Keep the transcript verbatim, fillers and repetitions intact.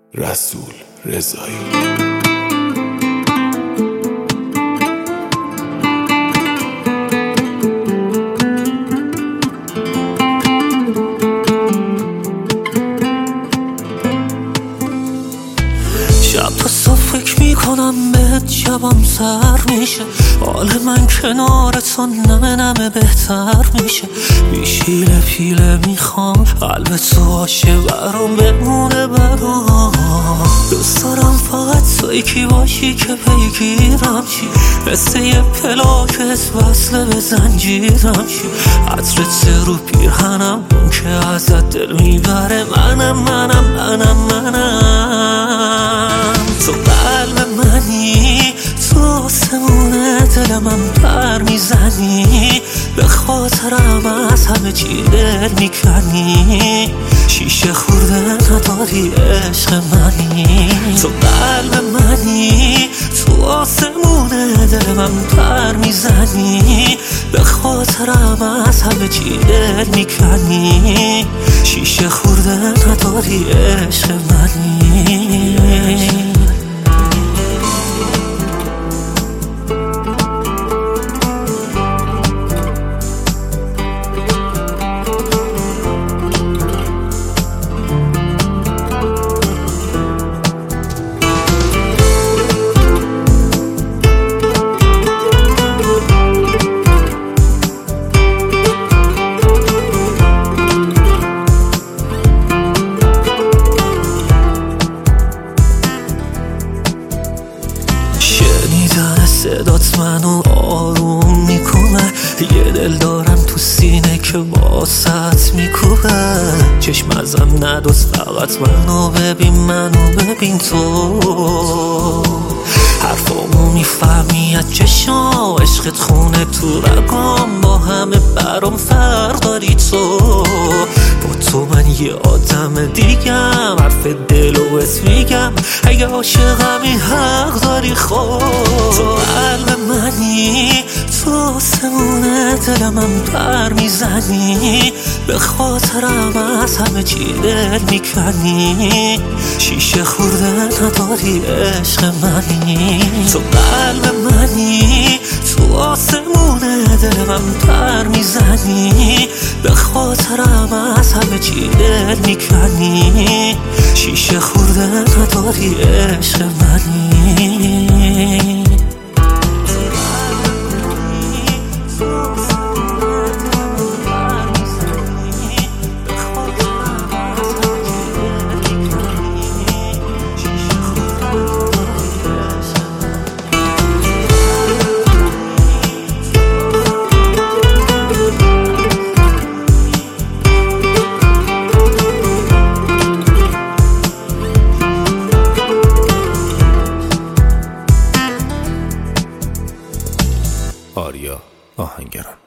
رسول رضایی. شب تا صبح فکر میکنم بهت، شبم سر میشه، حال من کنار تو نمه نمه بهتر میشه. بیشیله پیله میخوام قلب تو باشه برام بمونه برام. دوست دارم فقط تو یکی باشی که پیگیرم چی، مثل یه پلاکت وصله به زنجیرم چی. عطرت رو پیرهنم اون که ازت دل میبره، منم منم منم منم. تو قلب منی، تو آسمون دل من پر میزنی، به خاطرم از همه چی دل میکنی. شیشه خورده نداری عشق منی. تو قلب منی، تو آسمون دل من پر میزنی، به خاطرم از همه چی دل میکنی. شیشه خورده نداری عشق منی. شنیدن صدات منو آروم میکنه، یه دل دارم تو سینه که واسط میکوبه. چشم ازم ندوز، فقط منو ببین منو ببین تو. حرفامو میفهمی از چشام، عشقت خونه تو رگام، با همه برام فرق داری تو. با تو من یه آدم دیگم، حرف دل و بهت میگم، اگه عاشقمی حق داری. خب تو قلب منی، تو آسمون دل من پر میزنی، به خاطرم از همه چی دل میکنی. شیشه خورده نداری عشق منی. تو قلب منی، تو آسمون دل من پر میزنی، به خاطرم از همه چی دل میکنی. شیشه خورده نداری عشق منی. آریا آهنگران.